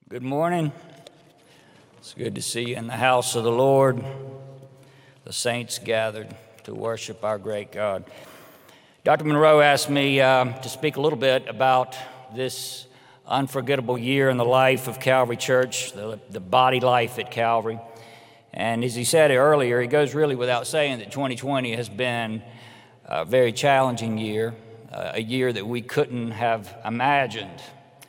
Good morning. It's good to see you in the house of the Lord, the saints gathered to worship our great God. Dr. Monroe asked me to speak a little bit about this unforgettable year in the life of Calvary Church, the body life at Calvary. And as he said earlier, it goes really without saying that 2020 has been a very challenging year, a year that we couldn't have imagined.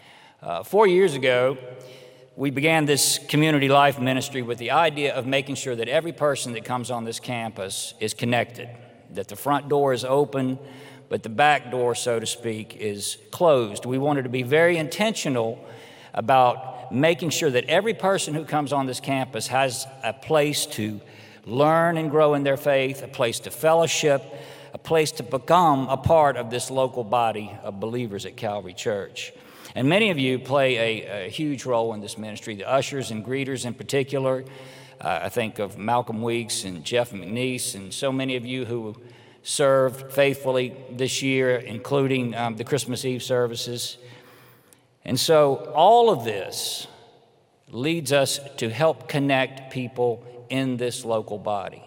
4 years ago, we began this community life ministry with the idea of making sure that every person that comes on this campus is connected, that the front door is open, but the back door, so to speak, is closed. We wanted to be very intentional about making sure that every person who comes on this campus has a place to learn and grow in their faith, a place to fellowship, a place to become a part of this local body of believers at Calvary Church. And many of you play a huge role in this ministry, the ushers and greeters in particular. I think of Malcolm Weeks and Jeff McNeese and so many of you who served faithfully this year, including the Christmas Eve services. And so all of this leads us to help connect people in this local body.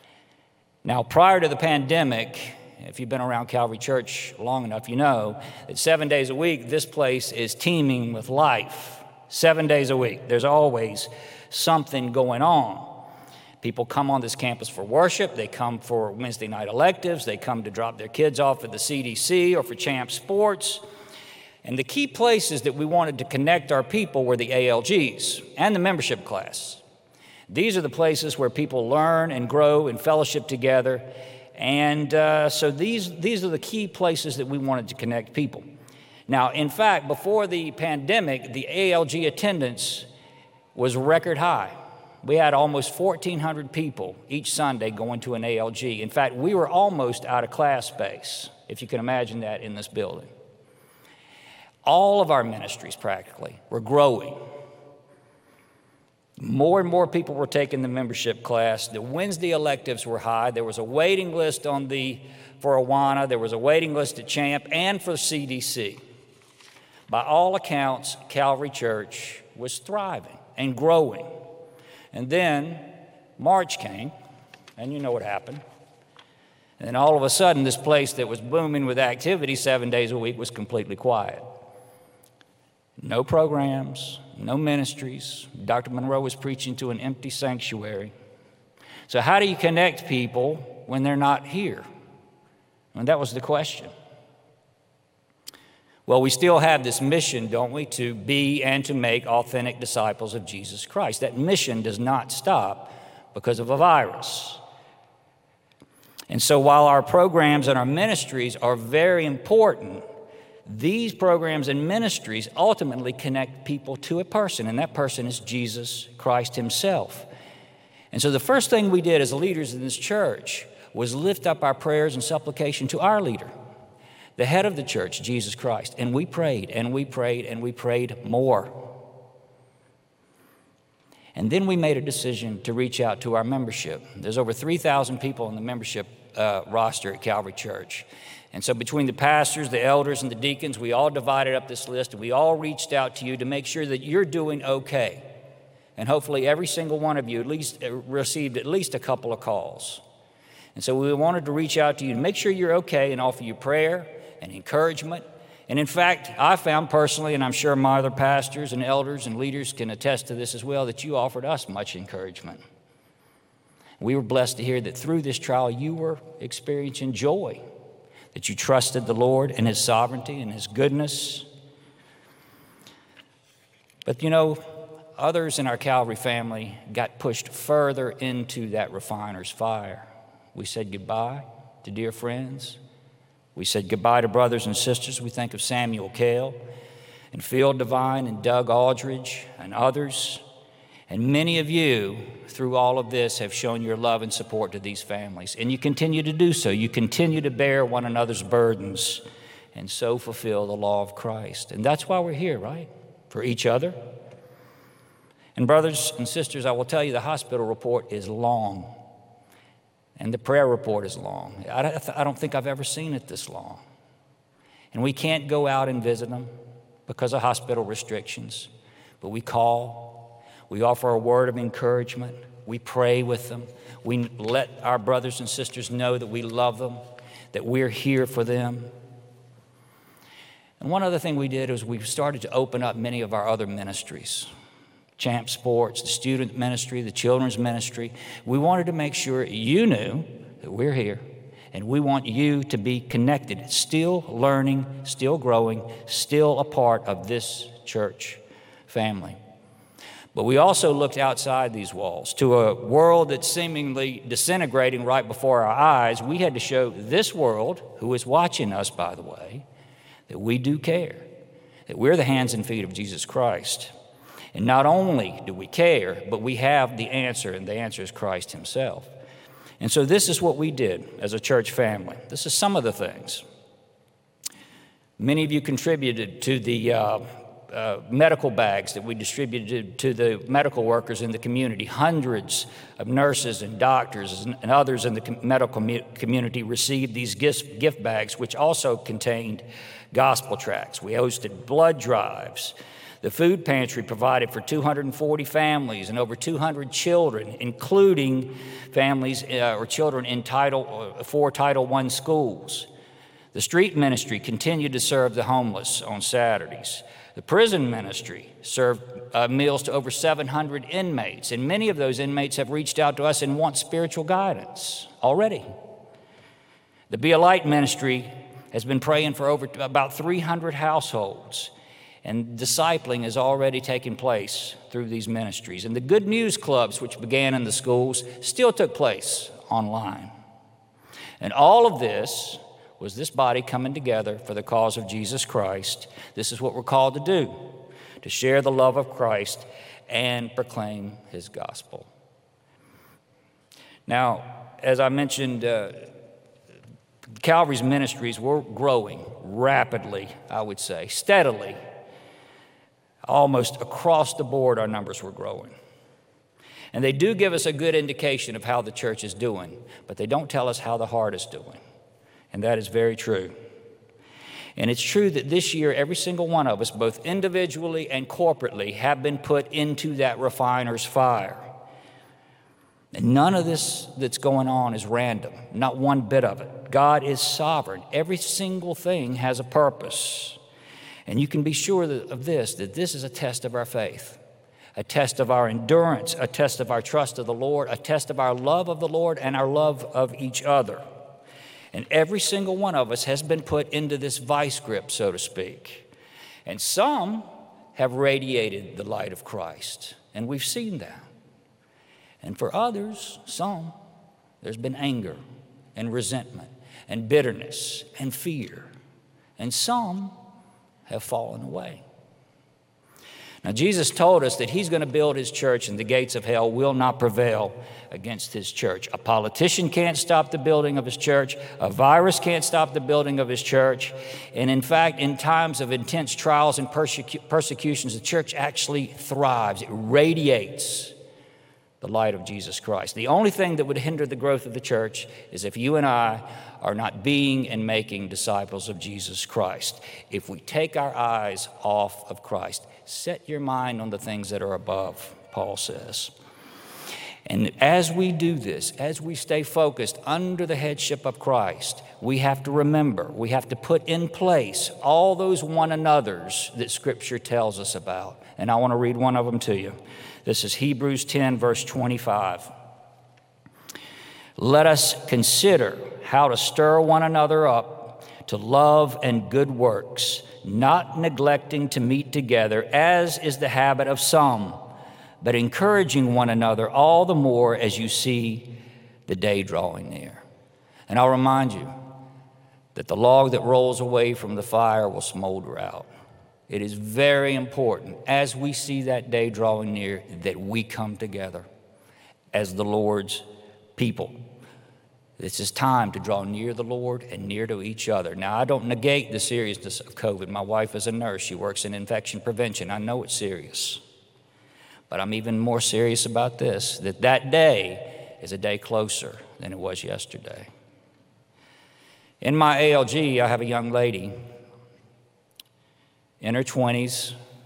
Now, prior to the pandemic, if you've been around Calvary Church long enough, you know that 7 days a week, this place is teeming with life. 7 days a week. There's always something going on. People come on this campus for worship. They come for Wednesday night electives. They come to drop their kids off at the CDC or for Champ Sports. And the key places that we wanted to connect our people were the ALGs and the membership class. These are the places where people learn and grow and fellowship together. And so these are the key places that we wanted to connect people. Now, in fact, before the pandemic, the ALG attendance was record high. We had almost 1,400 people each Sunday going to an ALG. In fact, we were almost out of class space, if you can imagine that, in this building. All of our ministries practically were growing. More and more people were taking the membership class. The Wednesday electives were high. There was a waiting list for Awana. There was a waiting list at Champ and for CDC. By all accounts, Calvary Church was thriving and growing. And then March came, and you know what happened. And then all of a sudden, this place that was booming with activity 7 days a week was completely quiet. No programs, no ministries. Dr. Monroe was preaching to an empty sanctuary. So how do you connect people when they're not here? And that was the question. Well, we still have this mission, don't we, to be and to make authentic disciples of Jesus Christ. That mission does not stop because of a virus. And so while our programs and our ministries are very important, these programs and ministries ultimately connect people to a person, and that person is Jesus Christ himself. And so the first thing we did as leaders in this church was lift up our prayers and supplication to our leader, the head of the church, Jesus Christ. And we prayed, and we prayed, and we prayed more. And then we made a decision to reach out to our membership. There's over 3,000 people on the membership roster at Calvary Church. And so between the pastors, the elders, and the deacons, we all divided up this list, and we all reached out to you to make sure that you're doing okay. And hopefully every single one of you at least received at least a couple of calls. And so we wanted to reach out to you to make sure you're okay and offer you prayer and encouragement. And in fact, I found personally, and I'm sure my other pastors and elders and leaders can attest to this as well, that you offered us much encouragement. We were blessed to hear that through this trial you were experiencing joy, that you trusted the Lord and his sovereignty and his goodness. But you know, others in our Calvary family got pushed further into that refiner's fire. We said goodbye to dear friends. We said goodbye to brothers and sisters. We think of Samuel Cale and Phil Devine and Doug Aldridge and others. And many of you, through all of this, have shown your love and support to these families. And you continue to do so. You continue to bear one another's burdens and so fulfill the law of Christ. And that's why we're here, right? For each other. And brothers and sisters, I will tell you the hospital report is long. And the prayer report is long. I don't think I've ever seen it this long. And we can't go out and visit them because of hospital restrictions. but we call, we offer a word of encouragement, we pray with them, we let our brothers and sisters know that we love them, that we're here for them. And one other thing we did was we started to open up many of our other ministries. Champ Sports, the student ministry, the children's ministry. We wanted to make sure you knew that we're here, and we want you to be connected, still learning, still growing, still a part of this church family. But we also looked outside these walls to a world that's seemingly disintegrating right before our eyes. We had to show this world, who is watching us, by the way, that we do care, that we're the hands and feet of Jesus Christ. And not only do we care, but we have the answer, and the answer is Christ himself. And so this is what we did as a church family. This is some of the things. Many of you contributed to the medical bags that we distributed to the medical workers in the community. Hundreds of nurses and doctors and others in the medical community received these gift bags, which also contained gospel tracts. We hosted blood drives. The food pantry provided for 240 families and over 200 children, including families or children in four Title I schools. The street ministry continued to serve the homeless on Saturdays. The prison ministry served meals to over 700 inmates, and many of those inmates have reached out to us and want spiritual guidance already. The Be a Light ministry has been praying for about 300 households, and discipling has already taken place through these ministries. And the Good News Clubs, which began in the schools, still took place online. And all of this was this body coming together for the cause of Jesus Christ. This is what we're called to do, to share the love of Christ and proclaim his gospel. Now, as I mentioned, Calvary's ministries were growing rapidly, I would say, steadily. Almost across the board, our numbers were growing. And they do give us a good indication of how the church is doing, but they don't tell us how the heart is doing. And that is very true. And it's true that this year, every single one of us, both individually and corporately, have been put into that refiner's fire. And none of this that's going on is random, not one bit of it. God is sovereign. Every single thing has a purpose. And you can be sure of this, that this is a test of our faith, a test of our endurance, a test of our trust of the Lord, a test of our love of the Lord and our love of each other. And every single one of us has been put into this vice grip, so to speak. And some have radiated the light of Christ, and we've seen that. And for others, some, there's been anger and resentment and bitterness and fear. And some have fallen away. Now, Jesus told us that he's going to build his church and the gates of hell will not prevail against his church. A politician can't stop the building of his church. A virus can't stop the building of his church. And in fact, in times of intense trials and persecutions, the church actually thrives. It radiates the light of Jesus Christ. The only thing that would hinder the growth of the church is if you and I are not being and making disciples of Jesus Christ. If we take our eyes off of Christ, set your mind on the things that are above, Paul says. And as we do this, as we stay focused under the headship of Christ, we have to remember, we have to put in place all those one another's that Scripture tells us about. And I want to read one of them to you. This is Hebrews 10, verse 25. Let us consider how to stir one another up to love and good works, not neglecting to meet together, as is the habit of some, but encouraging one another all the more as you see the day drawing near. And I'll remind you that the log that rolls away from the fire will smolder out. It is very important, as we see that day drawing near, that we come together as the Lord's people. This is time to draw near the Lord and near to each other. Now, I don't negate the seriousness of COVID. My wife is a nurse. She works in infection prevention. I know it's serious. But I'm even more serious about this, that day is a day closer than it was yesterday. In my ALG, I have a young lady in her 20s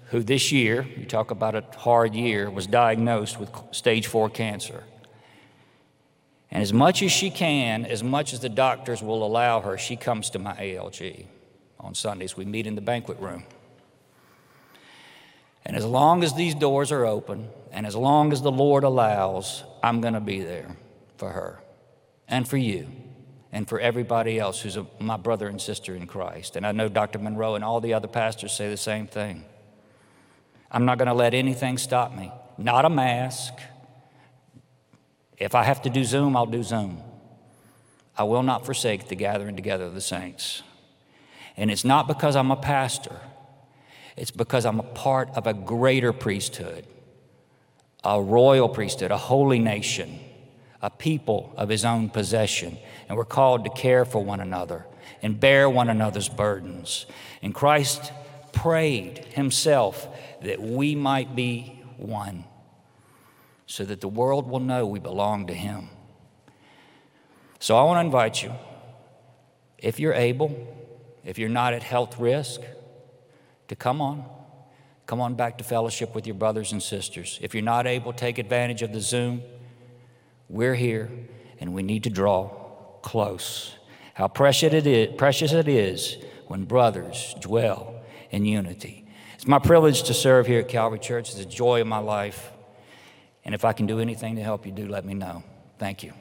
who this year, you talk about a hard year, was diagnosed with stage 4 cancer. And as much as she can, as much as the doctors will allow her, she comes to my ALG on Sundays. We meet in the banquet room. And as long as these doors are open, and as long as the Lord allows, I'm going to be there for her and for you and for everybody else who's my brother and sister in Christ. And I know Dr. Monroe and all the other pastors say the same thing. I'm not going to let anything stop me. Not a mask. If I have to do Zoom, I'll do Zoom. I will not forsake the gathering together of the saints. And it's not because I'm a pastor. It's because I'm a part of a greater priesthood, a royal priesthood, a holy nation, a people of his own possession. And we're called to care for one another and bear one another's burdens. And Christ prayed himself that we might be one, so that the world will know we belong to him. So I want to invite you, if you're able, if you're not at health risk, to come on back to fellowship with your brothers and sisters. If you're not able, take advantage of the Zoom. We're here, and we need to draw close. How precious it is when brothers dwell in unity. It's my privilege to serve here at Calvary Church. It's a joy of my life. And if I can do anything to help you, do let me know. Thank you.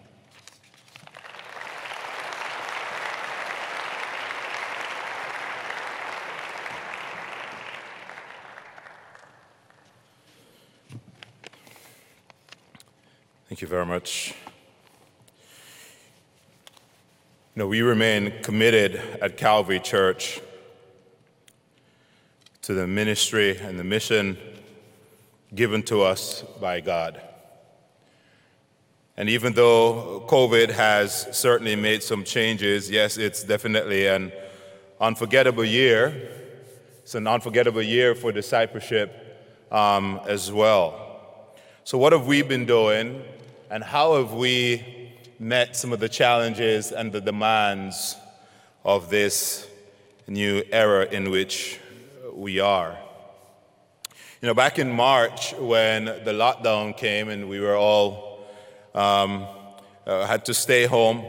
Thank you very much. We remain committed at Calvary Church to the ministry and the mission given to us by God. And even though COVID has certainly made some changes, yes, it's definitely an unforgettable year. It's an unforgettable year for discipleship as well. So what have we been doing, and how have we met some of the challenges and the demands of this new era in which we are? Back in March, when the lockdown came and we were all had to stay home,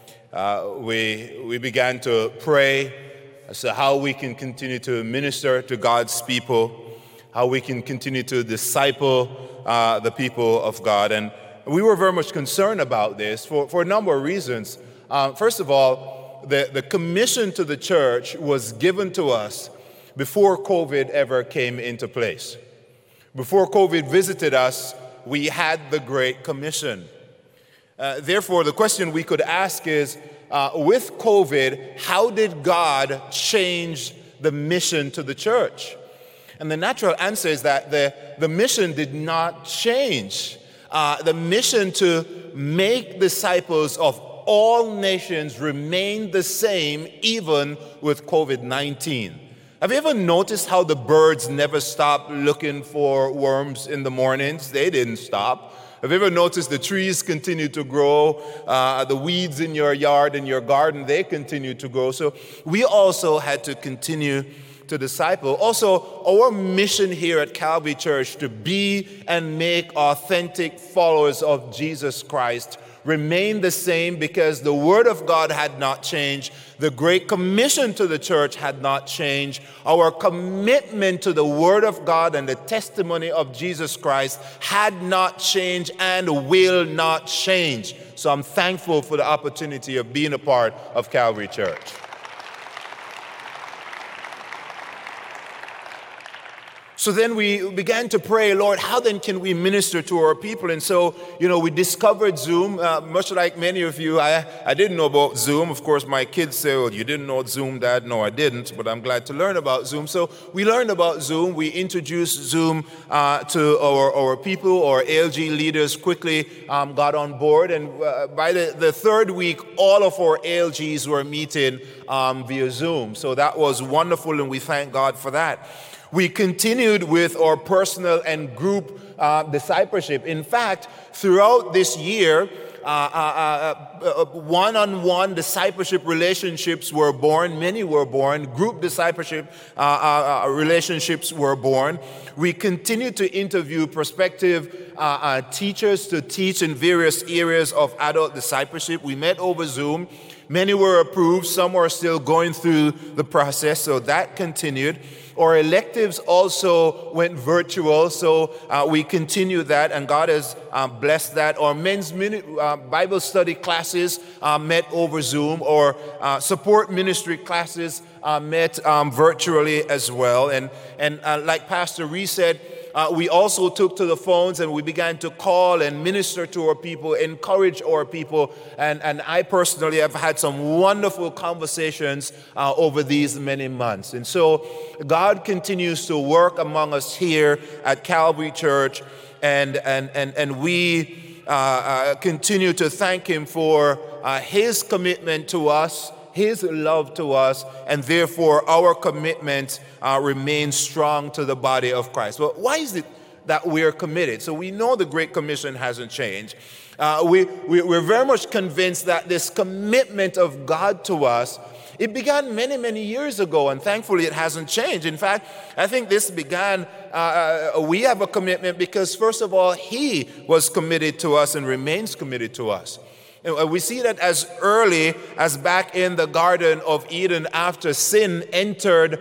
we began to pray as to how we can continue to minister to God's people, how we can continue to disciple the people of God. And we were very much concerned about this for a number of reasons. First of all, the commission to the church was given to us before COVID ever came into place. Before COVID visited us, we had the Great Commission. Therefore, the question we could ask is, with COVID, how did God change the mission to the church? And the natural answer is that the mission did not change. The mission to make disciples of all nations remained the same even with COVID-19. Have you ever noticed how the birds never stop looking for worms in the mornings? They didn't stop. Have you ever noticed the trees continue to grow? The weeds in your yard and your garden, they continue to grow. So we also had to continue to disciple. Also, our mission here at Calvary Church to be and make authentic followers of Jesus Christ remained the same because the Word of God had not changed. The Great Commission to the church had not changed. Our commitment to the Word of God and the testimony of Jesus Christ had not changed and will not change. So I'm thankful for the opportunity of being a part of Calvary Church. So then we began to pray, Lord, how then can we minister to our people? And so, we discovered Zoom. Much like many of you, I didn't know about Zoom. Of course, my kids say, well, you didn't know Zoom, Dad? No, I didn't, but I'm glad to learn about Zoom. So we learned about Zoom. We introduced Zoom to our people. Our ALG leaders quickly got on board. And by the third week, all of our ALGs were meeting via Zoom. So that was wonderful, and we thank God for that. We continued with our personal and group discipleship. In fact, throughout this year, one-on-one discipleship relationships were born. Many were born. Group discipleship relationships were born. We continue to interview prospective teachers to teach in various areas of adult discipleship. We met over Zoom. Many were approved. Some are still going through the process, so that continued. Our electives also went virtual, so we continue that, and God has blessed that. Our men's Bible study classes met over Zoom, or support ministry classes met virtually as well. And like Pastor Reese said, we also took to the phones and we began to call and minister to our people, encourage our people. And I personally have had some wonderful conversations over these many months. And so God continues to work among us here at Calvary Church. And we continue to thank Him for His commitment to us, His love to us, and therefore our commitment remains strong to the body of Christ. Well, why is it that we're committed? So we know the Great Commission hasn't changed. We're very much convinced that this commitment of God to us, it began many, many years ago, and thankfully it hasn't changed. In fact, I think this began, we have a commitment because, first of all, He was committed to us and remains committed to us. We see that as early as back in the Garden of Eden after sin entered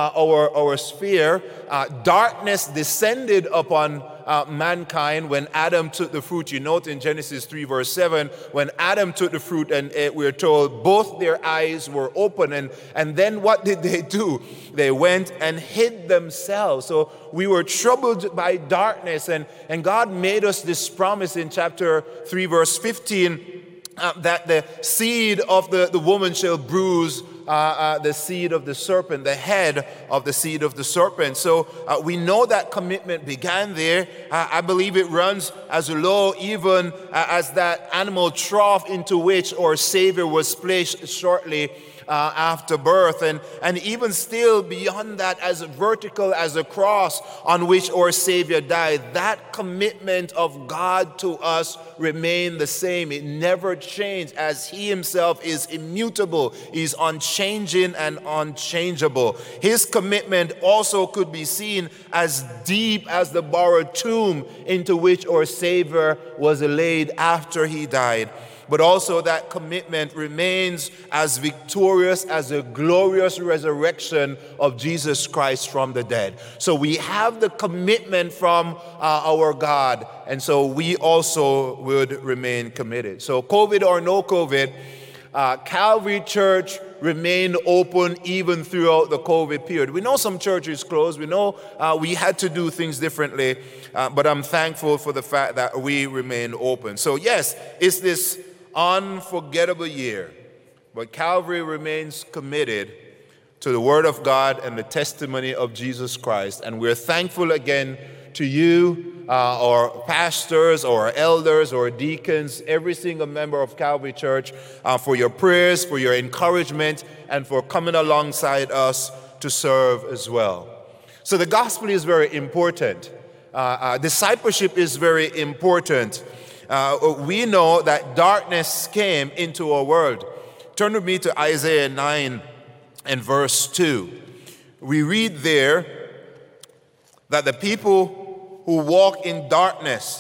our sphere. Darkness descended upon mankind when Adam took the fruit. You note in Genesis 3 verse 7, when Adam took the fruit, and we're told both their eyes were open. And then what did they do? They went and hid themselves. So we were troubled by darkness, and God made us this promise in chapter 3 verse 15, that the seed of the woman shall bruise the seed of the serpent, the head of the seed of the serpent. So we know that commitment began there. I believe it runs as low even as that animal trough into which our Savior was placed shortly after birth, and even still beyond that, as vertical as a cross on which our Savior died. That commitment of God to us remained the same. It never changed, as He Himself is immutable. He's unchanging and unchangeable. His commitment also could be seen as deep as the borrowed tomb into which our Savior was laid after He died. But also that commitment remains as victorious as the glorious resurrection of Jesus Christ from the dead. So we have the commitment from our God, and so we also would remain committed. So COVID or no COVID, Calvary Church remained open even throughout the COVID period. We know some churches closed. We know we had to do things differently, but I'm thankful for the fact that we remain open. So yes, it's this unforgettable year, but Calvary remains committed to the Word of God and the testimony of Jesus Christ. And we're thankful again to you, our pastors, or elders, or deacons, every single member of Calvary Church, for your prayers, for your encouragement, and for coming alongside us to serve as well. So the gospel is very important. Discipleship is very important. We know that darkness came into our world. Turn with me to Isaiah 9 and verse 2. We read there that the people who walk in darkness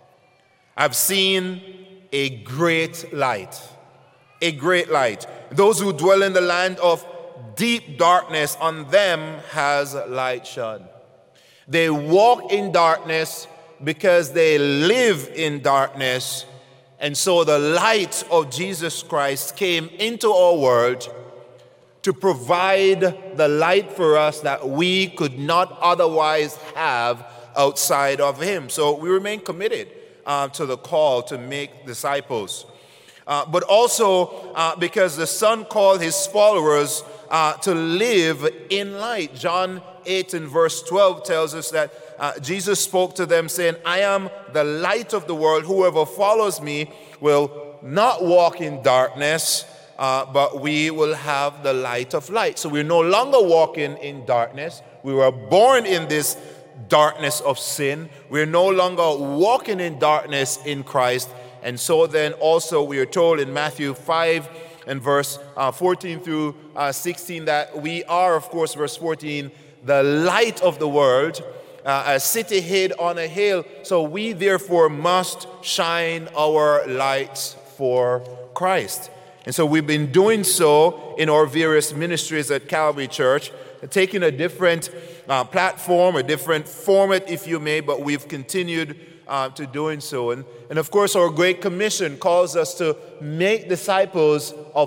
have seen a great light. A great light. Those who dwell in the land of deep darkness, on them has light shone. They walk in darkness because they live in darkness, and so the light of Jesus Christ came into our world to provide the light for us that we could not otherwise have outside of Him. So we remain committed to the call to make disciples. But also because the Son called His followers to live in light. John 8 and verse 12 tells us that Jesus spoke to them saying, I am the light of the world. Whoever follows me will not walk in darkness, but we will have the light of light. So we're no longer walking in darkness. We were born in this darkness of sin. We're no longer walking in darkness in Christ. And so then also we are told in Matthew 5 and verse 14 through 16 that we are, of course, verse 14, the light of the world, a city hid on a hill. So we therefore must shine our lights for Christ. And so we've been doing so in our various ministries at Calvary Church, taking a different platform, a different format, if you may, but we've continued to doing so. And of course, our Great Commission calls us to make disciples of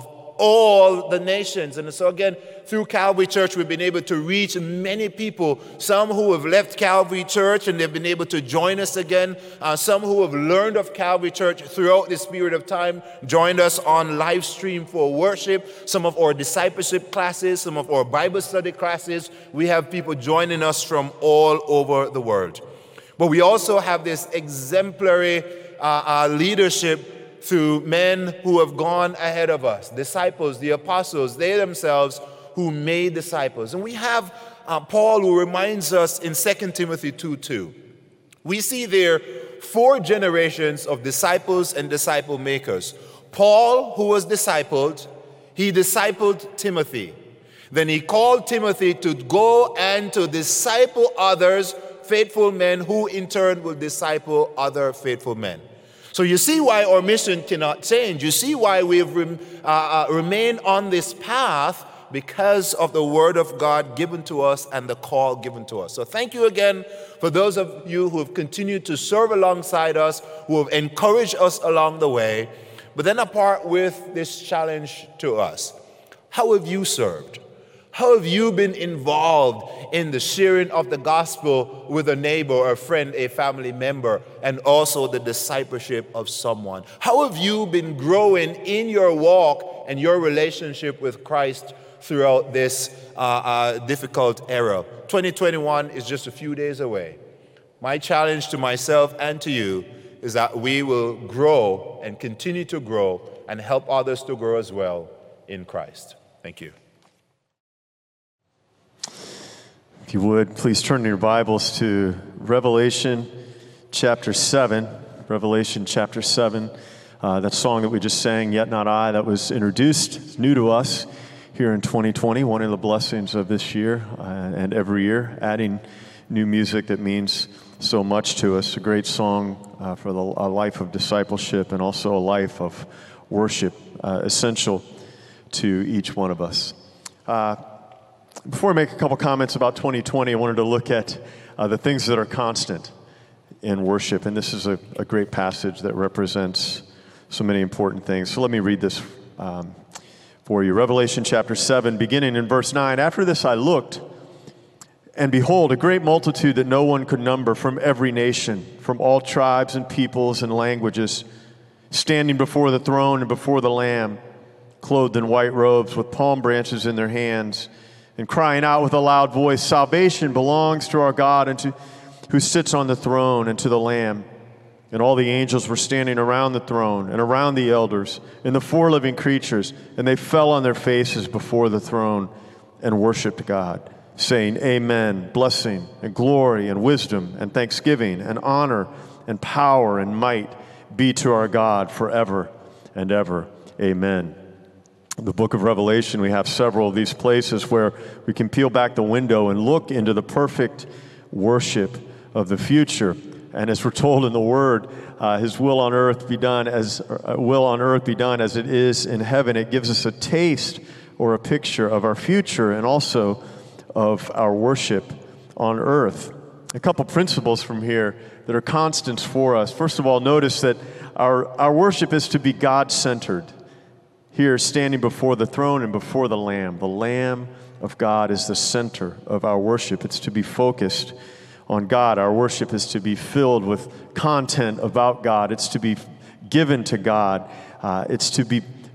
all the nations. And so again, through Calvary Church, we've been able to reach many people, some who have left Calvary Church and they've been able to join us again, some who have learned of Calvary Church throughout this period of time, joined us on live stream for worship, some of our discipleship classes, some of our Bible study classes. We have people joining us from all over the world. But we also have this exemplary leadership through men who have gone ahead of us, disciples, the apostles, they themselves who made disciples. And we have Paul who reminds us in 2 Timothy 2:2. We see there 4 generations of disciples and disciple makers. Paul, who was discipled, he discipled Timothy. Then he called Timothy to go and to disciple others, faithful men, who in turn will disciple other faithful men. So you see why our mission cannot change. You see why we've remained on this path, because of the word of God given to us and the call given to us. So thank you again for those of you who have continued to serve alongside us, who have encouraged us along the way. But then apart with this challenge to us, how have you served? How have you been involved in the sharing of the gospel with a neighbor, a friend, a family member, and also the discipleship of someone? How have you been growing in your walk and your relationship with Christ throughout this difficult era? 2021 is just a few days away. My challenge to myself and to you is that we will grow and continue to grow and help others to grow as well in Christ. Thank you. If you would, please turn your Bibles to Revelation chapter 7. Revelation chapter 7. That song that we just sang, Yet Not I, that was introduced, it's new to us here in 2020, one of the blessings of this year and every year, adding new music that means so much to us. A great song for a life of discipleship and also a life of worship, essential to each one of us. Before I make a couple comments about 2020, I wanted to look at the things that are constant in worship. And this is a great passage that represents so many important things. So let me read this for you. Revelation chapter 7, beginning in verse 9. After this I looked, and behold, a great multitude that no one could number, from every nation, from all tribes and peoples and languages, standing before the throne and before the Lamb, clothed in white robes with palm branches in their hands, and crying out with a loud voice, Salvation belongs to our God and to who sits on the throne and to the Lamb. And all the angels were standing around the throne and around the elders and the 4 living creatures, and they fell on their faces before the throne and worshiped God, saying, Amen, blessing and glory and wisdom and thanksgiving and honor and power and might be to our God forever and ever. Amen. In the book of Revelation, we have several of these places where we can peel back the window and look into the perfect worship of the future. And as we're told in the Word, His will on earth be done as it is in heaven. It gives us a taste or a picture of our future and also of our worship on earth. A couple principles from here that are constants for us. First of all, notice that our worship is to be God-centered. Here, standing before the throne and before the Lamb. The Lamb of God is the center of our worship. It's to be focused on God. Our worship is to be filled with content about God. It's to be given to God. It's for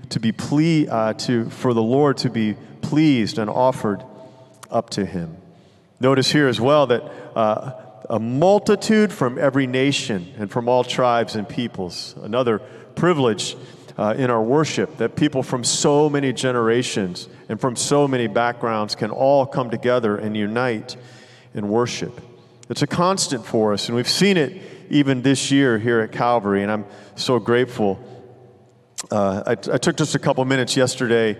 the Lord to be pleased and offered up to Him. Notice here as well that a multitude from every nation and from all tribes and peoples. Another privilege in our worship, that people from so many generations and from so many backgrounds can all come together and unite in worship. It's a constant for us, and we've seen it even this year here at Calvary, and I'm so grateful. I took just a couple minutes yesterday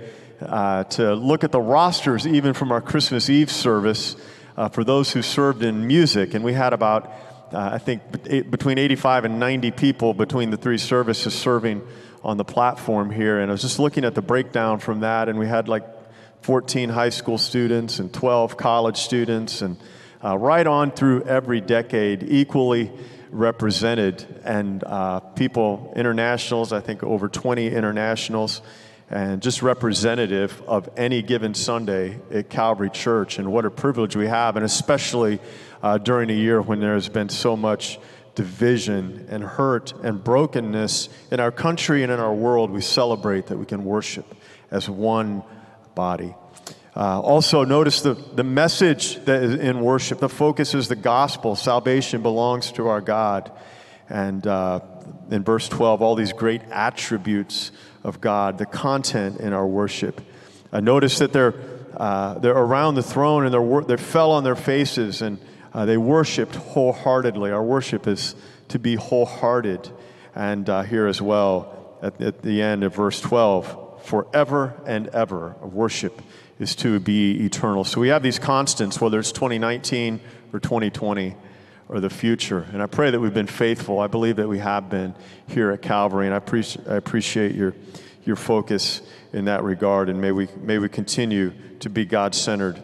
to look at the rosters even from our Christmas Eve service for those who served in music, and we had about I think between 85 and 90 people between the three services serving on the platform here. And I was just looking at the breakdown from that, and we had like 14 high school students and 12 college students, and right on through every decade, equally represented. And people, internationals, I think over 20 internationals, and just representative of any given Sunday at Calvary Church. And what a privilege we have, and especially during a year when there has been so much division and hurt and brokenness in our country and in our world. We celebrate that we can worship as one body. Also, notice the message that is in worship. The focus is the gospel. Salvation belongs to our God. And in verse 12, all these great attributes of God, the content in our worship. Notice that they're around the throne, and they fell on their faces, and they worshiped wholeheartedly. Our worship is to be wholehearted. And here as well, at the end of verse 12, forever and ever, worship is to be eternal. So we have these constants, whether it's 2019 or 2020 or the future. And I pray that we've been faithful. I believe that we have been here at Calvary, and I appreciate your focus in that regard. And may we continue to be God-centered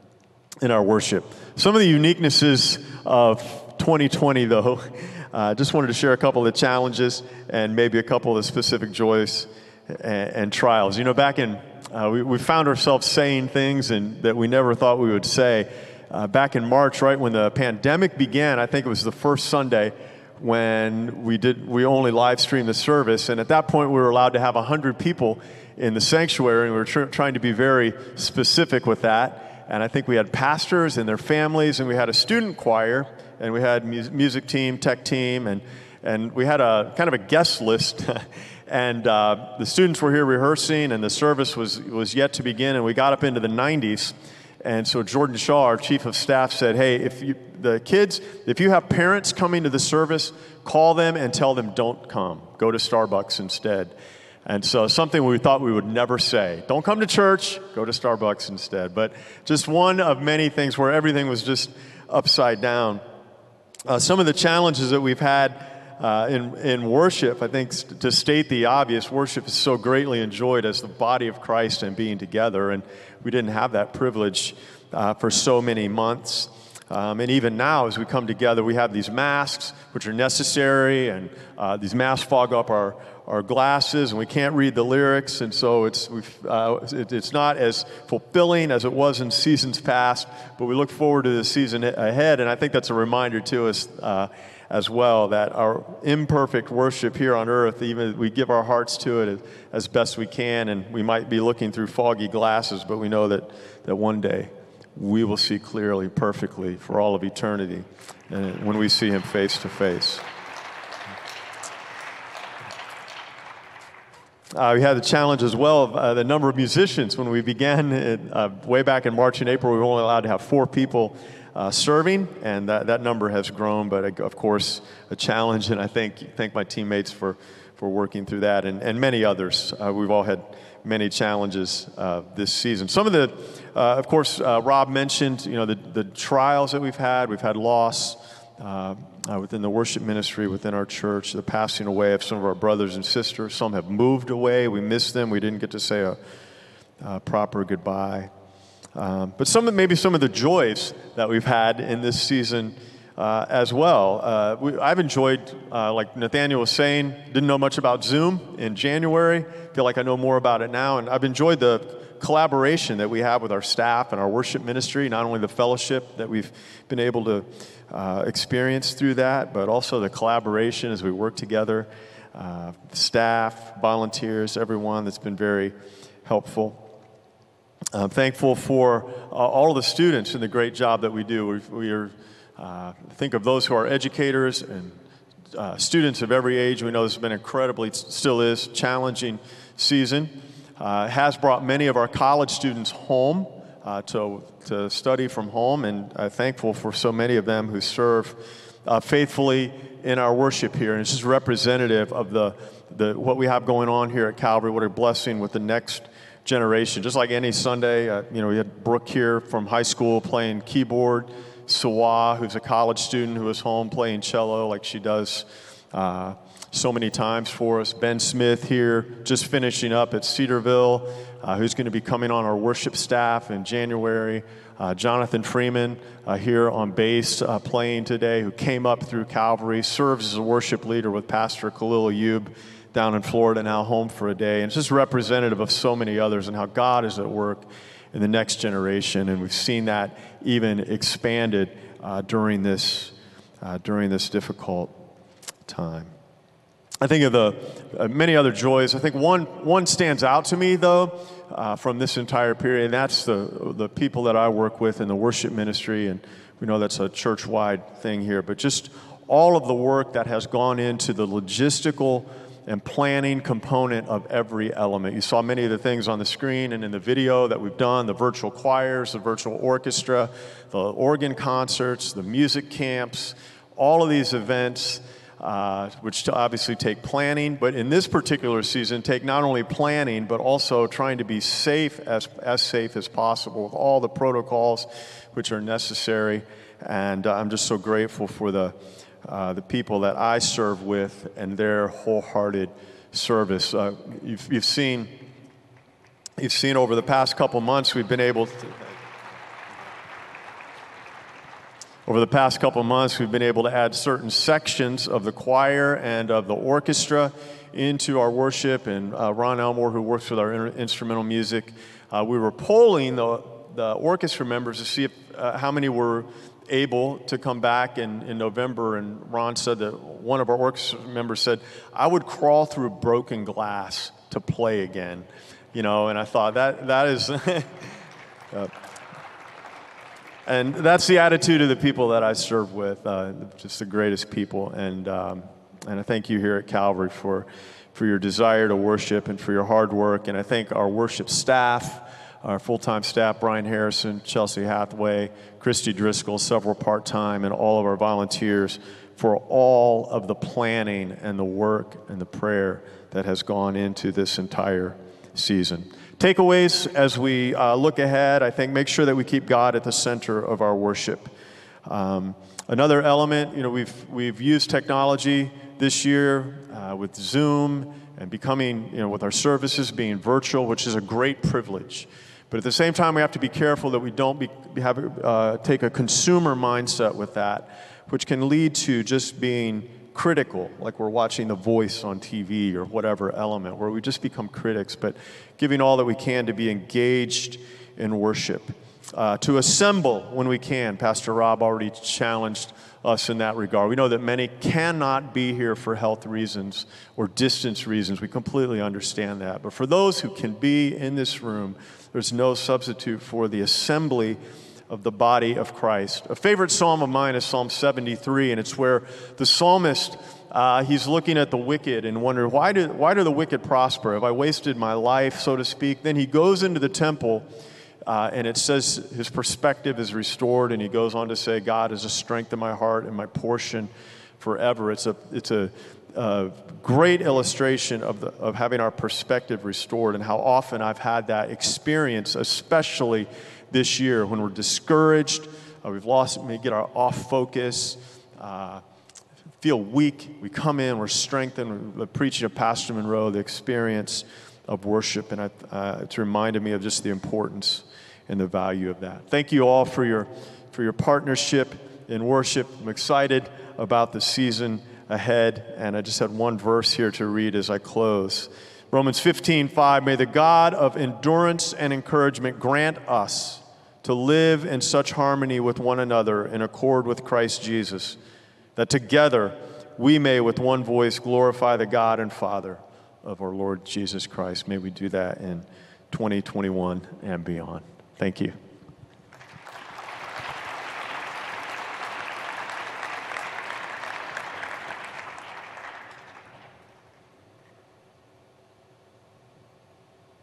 in our worship. Some of the uniquenesses of 2020, though, just wanted to share a couple of the challenges and maybe a couple of the specific joys and trials. You know, back in, we found ourselves saying things that we never thought we would say. Back in March, right when the pandemic began, I think it was the first Sunday when we only live streamed the service, and at that point we were allowed to have 100 people in the sanctuary, and we were trying to be very specific with that. And I think we had pastors and their families, and we had a student choir, and we had music team, tech team, and we had a kind of a guest list. And the students were here rehearsing, and the service was yet to begin, and we got up into the 90s. And so Jordan Shaw, our chief of staff, said, hey, if you have parents coming to the service, call them and tell them don't come. Go to Starbucks instead. And so something we thought we would never say. Don't come to church, go to Starbucks instead. But just one of many things where everything was just upside down. Some of the challenges that we've had in worship, I think to state the obvious, worship is so greatly enjoyed as the body of Christ and being together. And we didn't have that privilege for so many months. And even now, as we come together, we have these masks, which are necessary, and these masks fog up our glasses, and we can't read the lyrics, and so it's not as fulfilling as it was in seasons past, but we look forward to the season ahead, and I think that's a reminder to us as well that our imperfect worship here on earth, even we give our hearts to it as best we can, and we might be looking through foggy glasses, but we know that one day we will see clearly, perfectly, for all of eternity, when we see Him face to face. We had the challenge as well of the number of musicians. When we began way back in March and April, we were only allowed to have 4 people serving, and that number has grown, but of course a challenge, and I thank my teammates for working through that, and many others. We've all had many challenges this season. Some of the, of course, Rob mentioned, the trials that we've had. We've had loss within the worship ministry, within our church, the passing away of some of our brothers and sisters. Some have moved away. We miss them. We didn't get to say a proper goodbye. But maybe some of the joys that we've had in this season as well. I've enjoyed, like Nathaniel was saying, didn't know much about Zoom in January. Feel like I know more about it now. And I've enjoyed the collaboration that we have with our staff and our worship ministry, not only the fellowship that we've been able to experience through that, but also the collaboration as we work together. Staff, volunteers, everyone that's been very helpful. I'm thankful for all of the students and the great job that we do. We are think of those who are educators and students of every age. We know this has been still is, challenging season. Has brought many of our college students home to study from home, and I'm thankful for so many of them who serve faithfully in our worship here, and it's just representative of the what we have going on here at Calvary. What a blessing with the next generation. Just like any Sunday, we had Brooke here from high school playing keyboard, Sawa, who's a college student who is home playing cello like she does so many times for us. Ben Smith here, just finishing up at Cedarville, who's going to be coming on our worship staff in January. Jonathan Freeman here on bass playing today, who came up through Calvary, serves as a worship leader with Pastor Khalil Ayub down in Florida, now home for a day. And it's just representative of so many others and how God is at work in the next generation. And we've seen that even expanded during this difficult time. I think of the many other joys. I think one stands out to me, though, from this entire period, and that's the people that I work with in the worship ministry, and we know that's a church-wide thing here, but just all of the work that has gone into the logistical and planning component of every element. You saw many of the things on the screen and in the video that we've done, the virtual choirs, the virtual orchestra, the organ concerts, the music camps, all of these events, which obviously take planning, but in this particular season take not only planning, but also trying to be safe as safe as possible with all the protocols which are necessary. And I'm just so grateful for the people that I serve with and their wholehearted service. You've seen over the past couple months we've been able to. Over the past couple months, we've been able to add certain sections of the choir and of the orchestra into our worship. And Ron Elmore, who works with our instrumental music, we were polling the orchestra members to see how many were able to come back in November. And Ron said that one of our orchestra members said, "I would crawl through broken glass to play again." And I thought that is... And that's the attitude of the people that I serve with, just the greatest people. And I thank you here at Calvary for your desire to worship and for your hard work. And I thank our worship staff, our full-time staff, Brian Harrison, Chelsea Hathaway, Christy Driscoll, several part-time, and all of our volunteers for all of the planning and the work and the prayer that has gone into this entire season. Takeaways as we look ahead, I think make sure that we keep God at the center of our worship. Another element, we've used technology this year with Zoom and becoming, with our services being virtual, which is a great privilege. But at the same time, we have to be careful that we don't take a consumer mindset with that, which can lead to just being critical, like we're watching The Voice on TV or whatever element, where we just become critics, but giving all that we can to be engaged in worship. To assemble when we can. Pastor Rob already challenged us in that regard. We know that many cannot be here for health reasons or distance reasons. We completely understand that. But for those who can be in this room, there's no substitute for the assembly of the body of Christ. A favorite psalm of mine is Psalm 73, and it's where the psalmist, he's looking at the wicked and wondering, why do the wicked prosper? Have I wasted my life, so to speak? Then he goes into the temple, and it says his perspective is restored, and he goes on to say, God is a strength in my heart and my portion forever. It's a great illustration of having our perspective restored, and how often I've had that experience, especially this year when we're discouraged, we've lost, may get our off focus, feel weak. We come in, we're strengthened. The preaching of Pastor Monroe, the experience of worship, and it's reminded me of just the importance and the value of that. Thank you all for your partnership in worship. I'm excited about the season ahead, and I just had one verse here to read as I close. Romans 15:5, may the God of endurance and encouragement grant us to live in such harmony with one another in accord with Christ Jesus, that together we may with one voice glorify the God and Father of our Lord Jesus Christ. May we do that in 2021 and beyond. Thank you.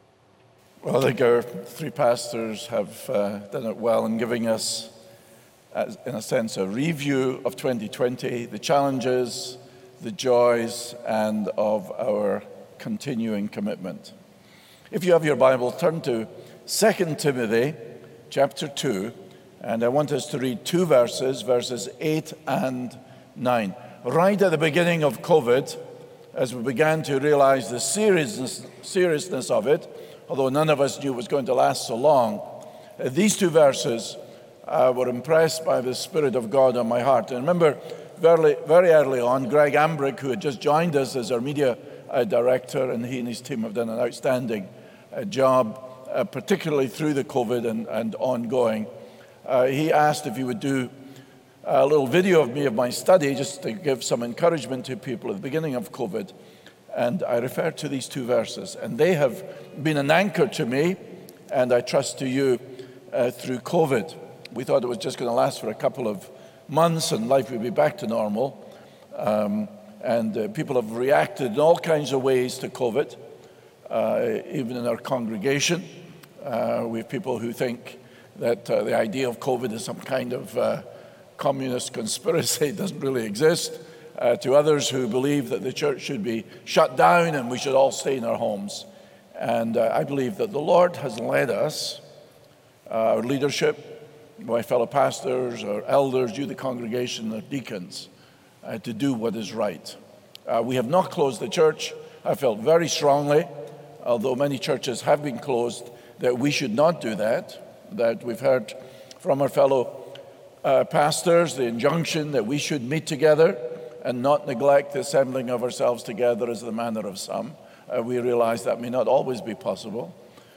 Well, I think our three pastors have done it well in giving us as, in a sense, a review of 2020, the challenges, the joys, and of our continuing commitment. If you have your Bible, turn to 2 Timothy chapter 2, and I want us to read two verses, verses 8 and 9. Right at the beginning of COVID, as we began to realize the seriousness of it, although none of us knew it was going to last so long, these two verses were impressed by the Spirit of God on my heart. And remember, very early on, Greg Ambrick, who had just joined us as our media director, and he and his team have done an outstanding job, particularly through the COVID and ongoing. He asked if he would do a little video of me of my study, just to give some encouragement to people at the beginning of COVID. And I referred to these two verses, and they have been an anchor to me, and I trust to you through COVID. We thought it was just going to last for a couple of months and life would be back to normal. And people have reacted in all kinds of ways to COVID, even in our congregation. We have people who think that the idea of COVID is some kind of communist conspiracy. It doesn't really exist. To others who believe that the church should be shut down and we should all stay in our homes. And I believe that the Lord has led us, our leadership, my fellow pastors, our elders, you the congregation, our deacons, to do what is right. We have not closed the church. I felt very strongly, although many churches have been closed, that we should not do that we've heard from our fellow pastors the injunction that we should meet together and not neglect the assembling of ourselves together as the manner of some. We realize that may not always be possible,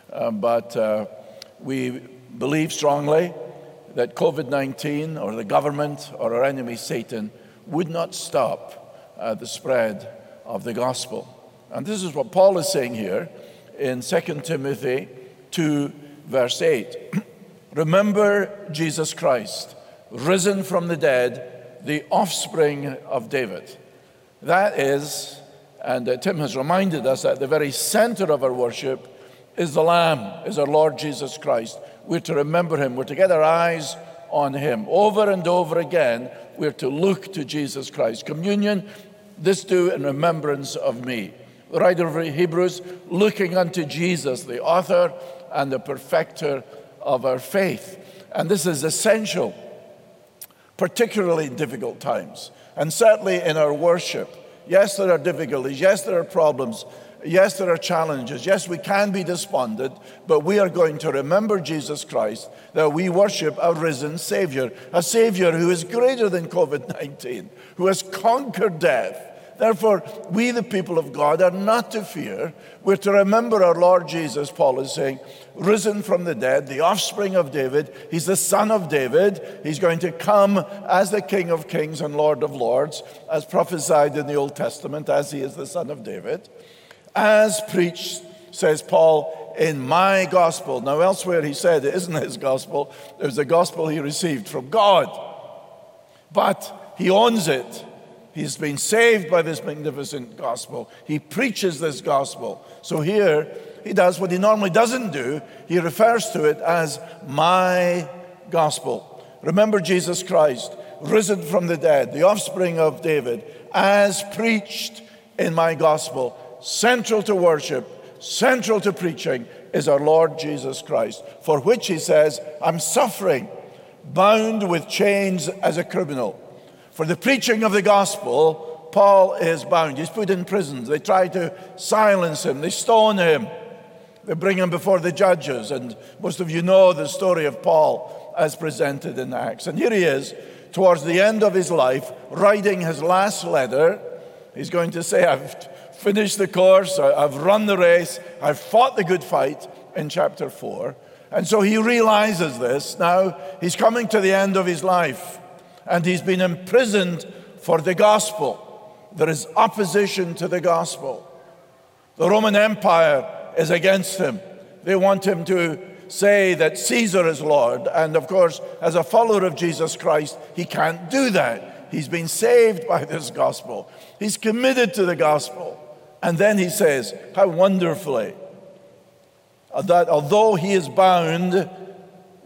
but we believe strongly that COVID-19 or the government or our enemy Satan would not stop the spread of the gospel. And this is what Paul is saying here in 2 Timothy 2, verse 8. Remember Jesus Christ, risen from the dead, the offspring of David. That is, and Tim has reminded us, at the very center of our worship is the Lamb, is our Lord Jesus Christ. We're to remember him. We're to get our eyes on him. Over and over again, we're to look to Jesus Christ. Communion, this do in remembrance of me. The writer of Hebrews, looking unto Jesus, the author and the perfecter of our faith. And this is essential, particularly in difficult times, and certainly in our worship. Yes, there are difficulties. Yes, there are problems. Yes, there are challenges. Yes, we can be despondent, but we are going to remember Jesus Christ, that we worship a risen Savior, a Savior who is greater than COVID-19, who has conquered death. Therefore, we, the people of God, are not to fear. We're to remember our Lord Jesus, Paul is saying, risen from the dead, the offspring of David. He's the son of David. He's going to come as the King of Kings and Lord of Lords, as prophesied in the Old Testament, as he is the son of David. As preached, says Paul, in my gospel. Now, elsewhere he said it isn't his gospel. It was the gospel he received from God. But he owns it. He's been saved by this magnificent gospel. He preaches this gospel. So here, he does what he normally doesn't do. He refers to it as my gospel. Remember Jesus Christ, risen from the dead, the offspring of David, as preached in my gospel. Central to worship, central to preaching is our Lord Jesus Christ, for which he says, I'm suffering, bound with chains as a criminal. For the preaching of the gospel, Paul is bound. He's put in prison. They try to silence him. They stone him. They bring him before the judges. And most of you know the story of Paul as presented in Acts. And here he is, towards the end of his life, writing his last letter. He's going to say, I've finished the course, I've run the race, I've fought the good fight in chapter 4. And so he realizes this. Now he's coming to the end of his life. And he's been imprisoned for the gospel. There is opposition to the gospel. The Roman Empire is against him. They want him to say that Caesar is Lord. And of course, as a follower of Jesus Christ, he can't do that. He's been saved by this gospel. He's committed to the gospel. And then he says, how wonderfully, that although he is bound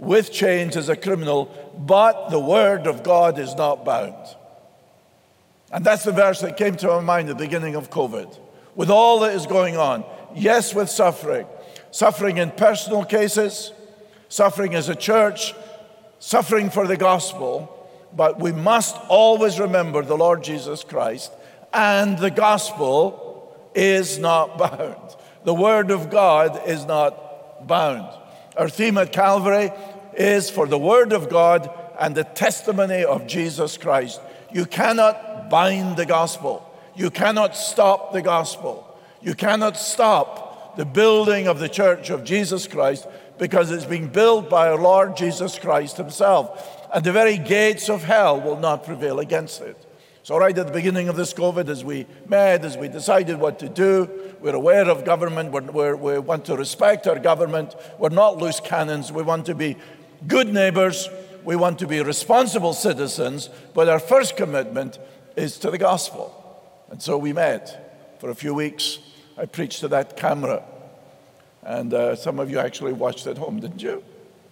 with chains as a criminal, but the word of God is not bound. And that's the verse that came to my mind at the beginning of COVID. With all that is going on, yes, with suffering in personal cases, suffering as a church, suffering for the gospel, but we must always remember the Lord Jesus Christ, and the gospel is not bound. The word of God is not bound. Our theme at Calvary is for the word of God and the testimony of Jesus Christ. You cannot bind the gospel. You cannot stop the gospel. You cannot stop the building of the church of Jesus Christ, because it's being built by our Lord Jesus Christ himself. And the very gates of hell will not prevail against it. So right at the beginning of this COVID, as we met, as we decided what to do, we're aware of government, we want to respect our government, we're not loose cannons, we want to be good neighbors, we want to be responsible citizens, but our first commitment is to the gospel. And so we met for a few weeks. I preached to that camera. And some of you actually watched at home, didn't you?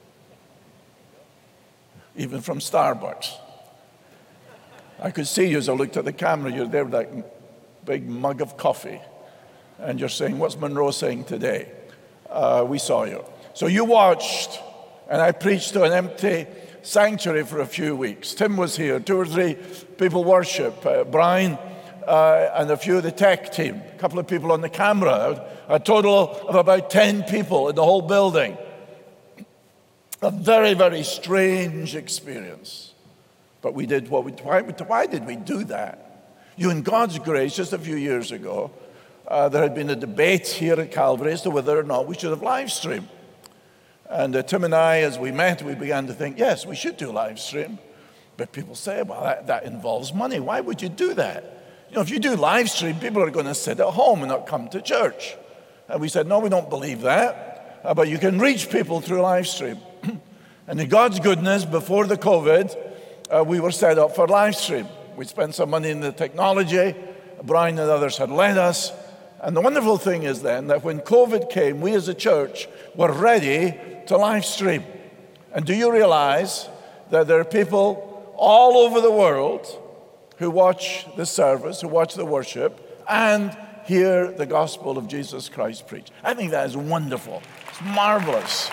Even from Starbucks. I could see you as I looked at the camera. You're there with that big mug of coffee. And you're saying, what's Monroe saying today? We saw you. So you watched, and I preached to an empty sanctuary for a few weeks. Tim was here, 2 or 3 people worship. Brian and a few of the tech team, a couple of people on the camera, a total of about 10 people in the whole building. A very, very strange experience. But we did why did we do that? In God's grace, just a few years ago, there had been a debate here at Calvary as to whether or not we should have live stream. And Tim and I, as we met, we began to think, yes, we should do live stream. But people say, well, that involves money. Why would you do that? If you do live stream, people are going to sit at home and not come to church. And we said, no, we don't believe that. But you can reach people through live stream. And in God's goodness, before the COVID, we were set up for live stream. We spent some money in the technology. Brian and others had led us. And the wonderful thing is then that when COVID came, we as a church were ready to live stream. And do you realize that there are people all over the world who watch the service, who watch the worship, and hear the gospel of Jesus Christ preached? I think that is wonderful. It's marvelous.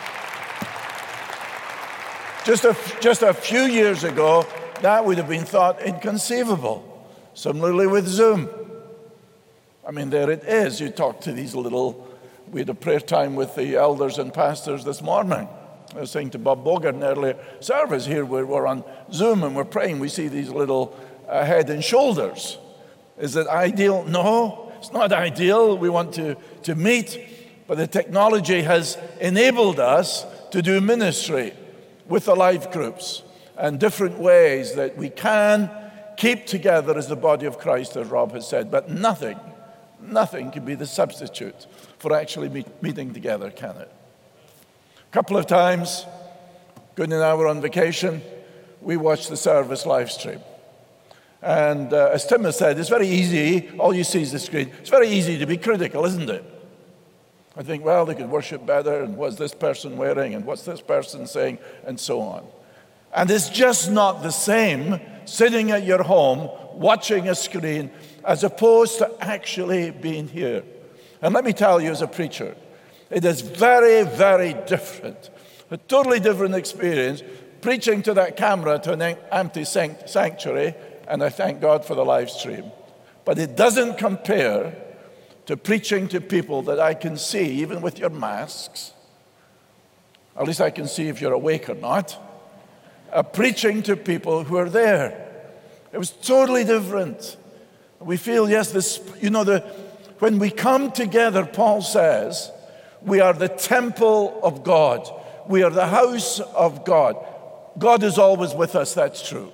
Just a few years ago, that would have been thought inconceivable. Similarly with Zoom. I mean, there it is. You talk to these we had a prayer time with the elders and pastors this morning. I was saying to Bob Bogart in earlier service, here we're on Zoom and we're praying. We see these little head and shoulders. Is it ideal? No, it's not ideal. We want to meet, but the technology has enabled us to do ministry with the life groups and different ways that we can keep together as the body of Christ, as Rob has said. But nothing can be the substitute for actually meeting together, can it? A couple of times, Good and I were on vacation, we watched the service live stream. And as Tim has said, it's very easy, all you see is the screen, it's very easy to be critical, isn't it? I think, well, they could worship better, and what's this person wearing, and what's this person saying, and so on. And it's just not the same sitting at your home, watching a screen, as opposed to actually being here. And let me tell you, as a preacher, it is very, very different, a totally different experience, preaching to that camera to an empty sanctuary, and I thank God for the live stream. But it doesn't compare to preaching to people that I can see, even with your masks. At least I can see if you're awake or not. Preaching to people who are there. It was totally different. We feel, yes, when we come together, Paul says, we are the temple of God. We are the house of God. God is always with us, that's true.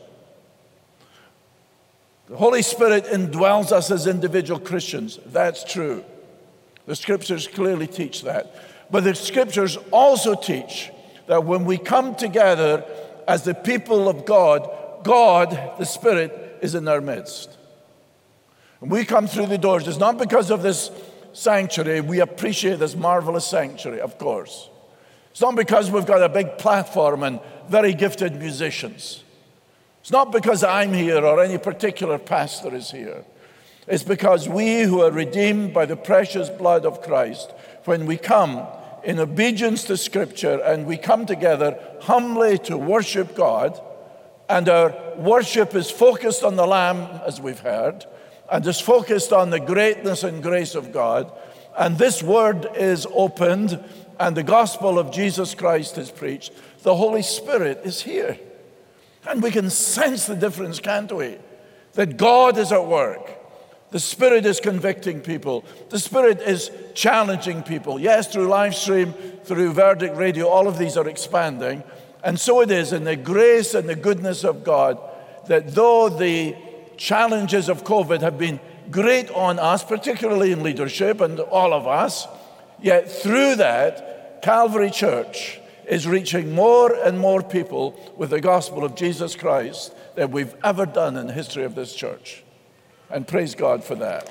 The Holy Spirit indwells us as individual Christians. That's true. The Scriptures clearly teach that. But the Scriptures also teach that when we come together as the people of God, God, the Spirit, is in our midst. When we come through the doors, it's not because of this sanctuary. We appreciate this marvelous sanctuary, of course. It's not because we've got a big platform and very gifted musicians. It's not because I'm here or any particular pastor is here. It's because we who are redeemed by the precious blood of Christ, when we come in obedience to Scripture and we come together humbly to worship God, and our worship is focused on the Lamb, as we've heard, and is focused on the greatness and grace of God, and this word is opened and the gospel of Jesus Christ is preached, the Holy Spirit is here. And we can sense the difference, can't we? That God is at work. The Spirit is convicting people. The Spirit is challenging people. Yes, through live stream, through Verdict Radio, all of these are expanding. And so it is in the grace and the goodness of God that though the challenges of COVID have been great on us, particularly in leadership and all of us, yet through that, Calvary Church is reaching more and more people with the gospel of Jesus Christ than we've ever done in the history of this church. And praise God for that.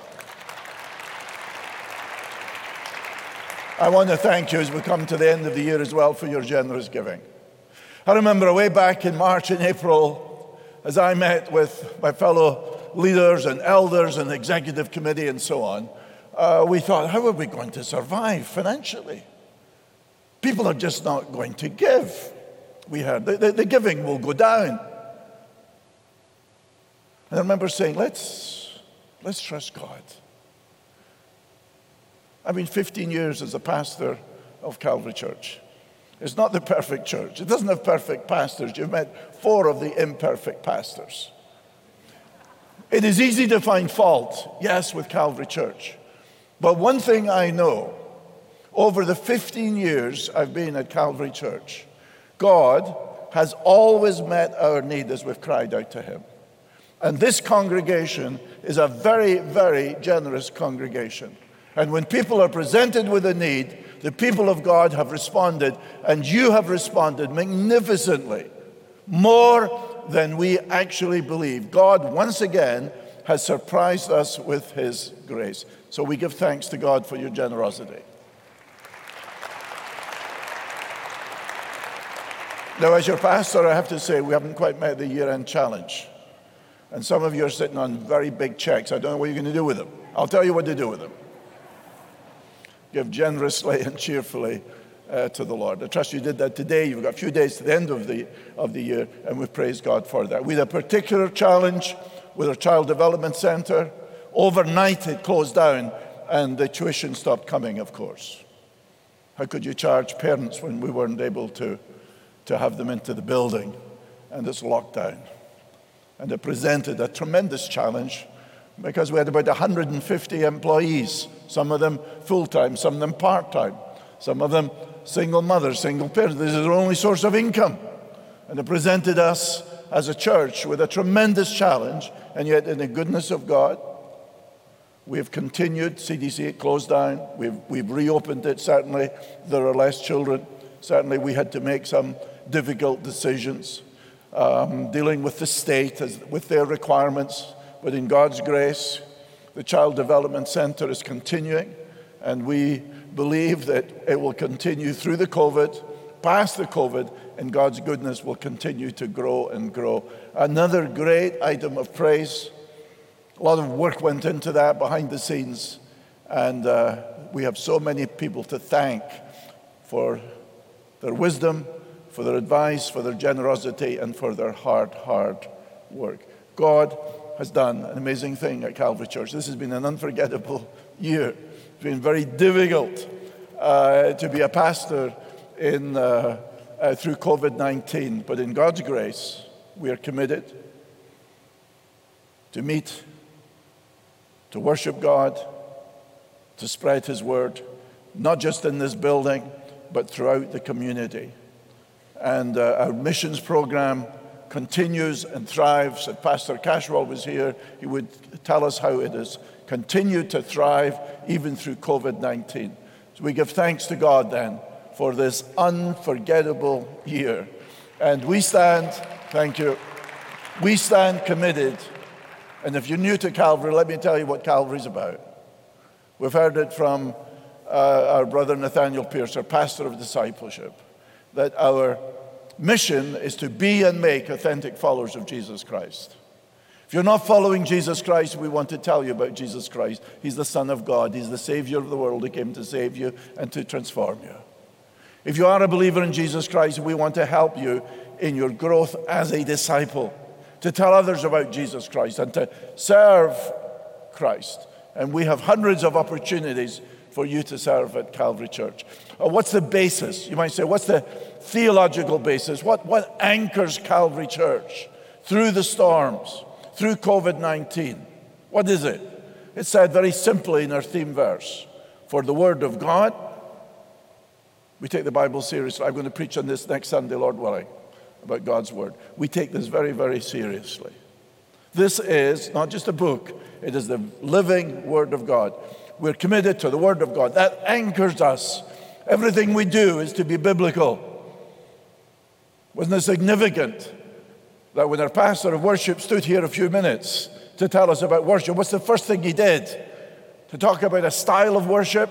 I want to thank you as we come to the end of the year as well for your generous giving. I remember way back in March and April, as I met with my fellow leaders and elders and executive committee and so on, we thought, how are we going to survive financially? People are just not going to give. We heard the giving will go down. And I remember saying, let's trust God. I've been 15 years as a pastor of Calvary Church. It's not the perfect church. It doesn't have perfect pastors. You've met 4 of the imperfect pastors. It is easy to find fault, yes, with Calvary Church. But one thing I know, over the 15 years I've been at Calvary Church, God has always met our need as we've cried out to Him. And this congregation is a very, very generous congregation. And when people are presented with a need, the people of God have responded, and you have responded magnificently, more than we actually believe. God, once again, has surprised us with His grace. So we give thanks to God for your generosity. Now, as your pastor, I have to say, we haven't quite met the year-end challenge. And some of you are sitting on very big checks. I don't know what you're going to do with them. I'll tell you what to do with them. Give generously and cheerfully to the Lord. I trust you did that today. You've got a few days to the end of the year, and we praise God for that. We had a particular challenge with our Child Development Center. Overnight, it closed down, and the tuition stopped coming, of course. How could you charge parents when we weren't able to have them into the building? And it's locked down. And it presented a tremendous challenge because we had about 150 employees, some of them full-time, some of them part-time, some of them single mothers, single parents. This is their only source of income. And it presented us as a church with a tremendous challenge, and yet in the goodness of God, we have continued. CDC, it closed down. We've reopened it. Certainly, there are less children. Certainly, we had to make some difficult decisions, dealing with the state, with their requirements. But in God's grace, the Child Development Center is continuing, and we believe that it will continue through the COVID, past the COVID, and God's goodness will continue to grow and grow. Another great item of praise. A lot of work went into that behind the scenes, and we have so many people to thank for their wisdom, for their advice, for their generosity, and for their hard work. God has done an amazing thing at Calvary Church. This has been an unforgettable year. It's been very difficult to be a pastor through COVID-19, but in God's grace, we are committed to meet, to worship God, to spread His word, not just in this building, but throughout the community. And our missions program continues and thrives. If Pastor Cashwell was here, he would tell us how it has continued to thrive even through COVID-19. So we give thanks to God then for this unforgettable year. And we stand, thank you, we stand committed. And if you're new to Calvary, let me tell you what Calvary's about. We've heard it from our brother Nathaniel Pierce, our pastor of discipleship. that our mission is to be and make authentic followers of Jesus Christ. If you're not following Jesus Christ, we want to tell you about Jesus Christ. He's the Son of God. He's the Savior of the world. He came to save you and to transform you. If you are a believer in Jesus Christ, we want to help you in your growth as a disciple, to tell others about Jesus Christ and to serve Christ. And we have hundreds of opportunities for you to serve at Calvary Church. What's the basis? You might say, what's the theological basis? What anchors Calvary Church through the storms, through COVID-19? What is it? It's said very simply in our theme verse. For the Word of God, we take the Bible seriously. I'm going to preach on this next Sunday, Lord willing, about God's Word. We take this very, very seriously. This is not just a book. It is the living Word of God. We're committed to the Word of God. That anchors us. Everything we do is to be biblical. Wasn't it significant that when our pastor of worship stood here a few minutes to tell us about worship, what's the first thing he did? To talk about a style of worship?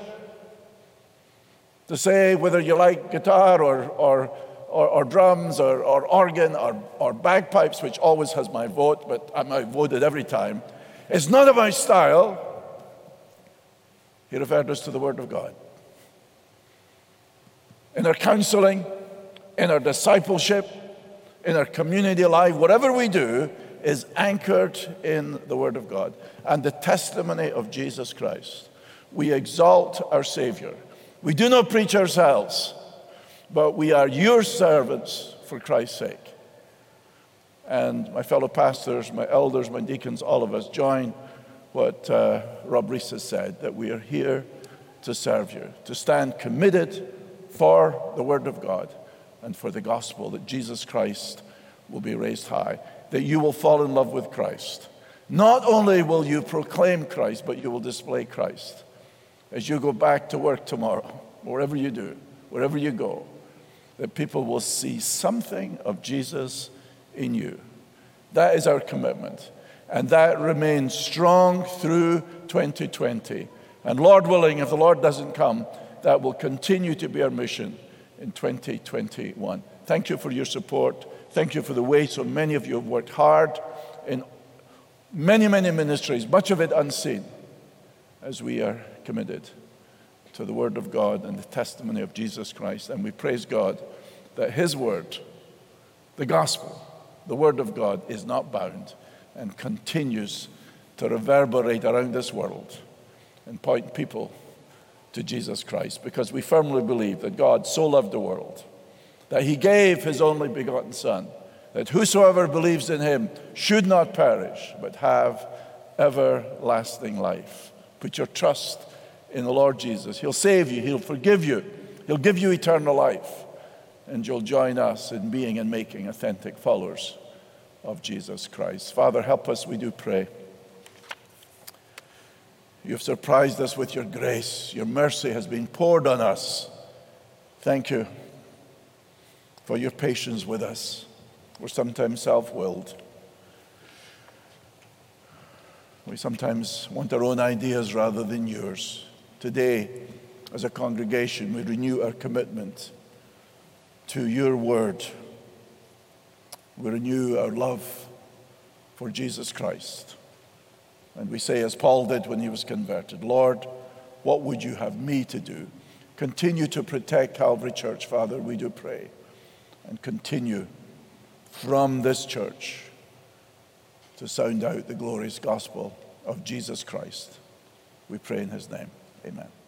To say whether you like guitar or drums or organ or bagpipes, which always has my vote, but I'm outvoted every time. It's not about style. He referred us to the Word of God. In our counseling, in our discipleship, in our community life, whatever we do is anchored in the Word of God and the testimony of Jesus Christ. We exalt our Savior. We do not preach ourselves, but we are your servants for Christ's sake. And my fellow pastors, my elders, my deacons, all of us join what Rob Rees has said, that we are here to serve you, to stand committed for the Word of God and for the gospel, that Jesus Christ will be raised high, that you will fall in love with Christ. Not only will you proclaim Christ, but you will display Christ. As you go back to work tomorrow, wherever you do, wherever you go, that people will see something of Jesus in you. That is our commitment. And that remains strong through 2020. And Lord willing, if the Lord doesn't come, that will continue to be our mission in 2021. Thank you for your support. Thank you for the way so many of you have worked hard in many, many ministries, much of it unseen, as we are committed to the Word of God and the testimony of Jesus Christ. And we praise God that His Word, the gospel, the Word of God, is not bound and continues to reverberate around this world and point people to Jesus Christ, because we firmly believe that God so loved the world that He gave His only begotten Son, that whosoever believes in Him should not perish but have everlasting life. Put your trust in the Lord Jesus. He'll save you. He'll forgive you. He'll give you eternal life. And you'll join us in being and making authentic followers of Jesus Christ. Father, help us, we do pray. You've surprised us with your grace. Your mercy has been poured on us. Thank you for your patience with us. We're sometimes self-willed. We sometimes want our own ideas rather than yours. Today, as a congregation, we renew our commitment to your word. We renew our love for Jesus Christ. And we say, as Paul did when he was converted, Lord, what would you have me to do? Continue to protect Calvary Church, Father, we do pray. And continue from this church to sound out the glorious gospel of Jesus Christ. We pray in His name. Amen.